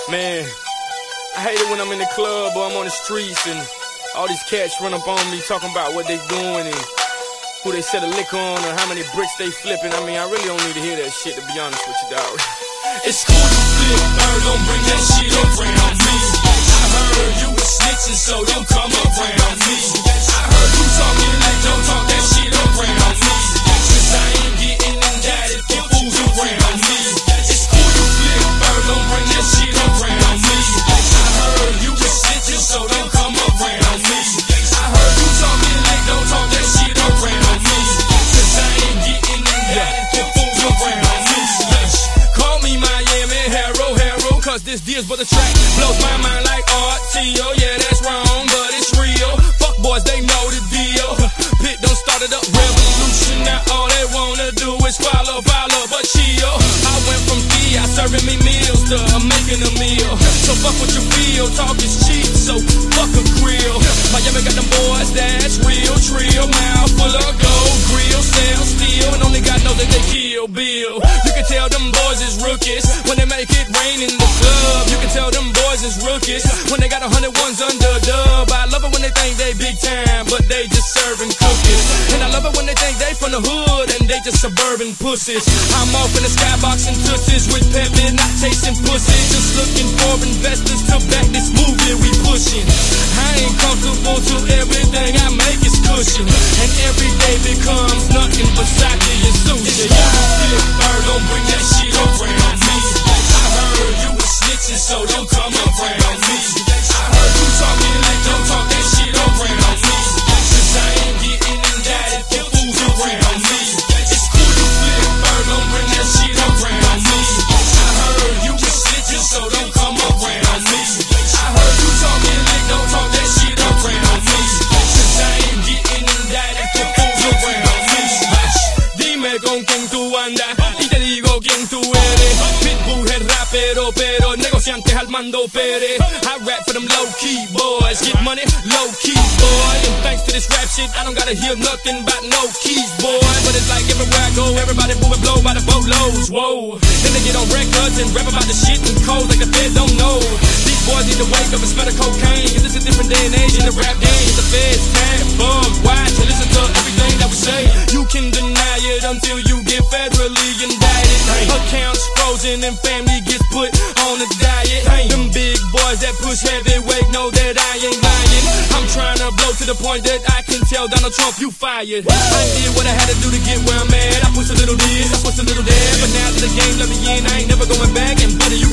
Man, I hate it when I'm in the club or I'm on the streets and all these cats run up on me talking about what they doing and who they set a lick on or how many bricks they flipping. I mean, I really don't need to hear that shit, to be honest with you, dog. It's cool to flip, bird, don't bring that shit around me. I heard you was snitching, so don't come around me. I heard you talking like don't talk that shit around me. Cause I ain't getting indicted for fools around me. It's cool to flip, bird, don't bring that shit around me. I heard you was snitching, so don't come around me. I heard you talking like don't talk that shit around me. Cause I ain't getting indicted for fools around me. Call me Miami Hero, cause this deal's but a track. Blows my mind like RTO, yeah, that's wrong, but it's real. Fuck boys, they know the deal. Pit don't start it up, revolution, now all they wanna do is follow, but chill. I went from DI serving me meals to making a meal. So fuck what you feel, talk is cheap, so fuck a grill. Miami got them boys, that's real, trill. Mouth full of gold, grill, sell steel, and only God knows that they kill Bill. You can tell them boys is rookies when they make it rain in the club. You can tell them boys is rookies when they got 100 ones under dub. I love it when they think they big time, but they just serving cookies. And I love it when they think they from the hood and they just suburban pussies. I'm off in the skybox and tootsies with Pepe, not chasing pussy. Just looking for investors to back this movie we pushing. I ain't comfortable till everything I make is cushion, and every day becomes nothing but sake and sushi. Bird, don't bring that shit around me. I heard you was snitching, so don't come around me. I heard you talking like don't talk that shit around me. Cause I ain't getting indicted for fools around me. It's cool to flip, bird, don't bring that shit around me. I heard you was snitching, so don't come around me. I heard you talking like don't talk that shit around me. Cause I ain't getting indicted for fools around me. Dime con quién tú andas y te digo quién tú eres. Pitbull es rapero, pero negociantes al mando Pérez. I rap for them low-key boys, get money low-key, boy. And thanks to this rap shit, I don't gotta hear nothing about no keys, boy. But it's like everywhere I go, everybody moving blow by the boatloads, whoa. Then they get on records and rap about the shit and cold like the Fed don't know. These boys need to wake up and smell the cocaine, cause it's a different day and age in the rap game. The Feds tag, bug, watch, and listen to everything that we say. You can deny it until you get federally indicted. Accounts frozen and family gets put on a diet. Them big boys that push heavyweight know that I ain't lying. I'm trying to blow to the point that I can tell Donald Trump you fired. I did what I had to do to get where I'm at. I pushed a little this, I pushed a little that, but now that the game let me in, I ain't never going back. And buddy, you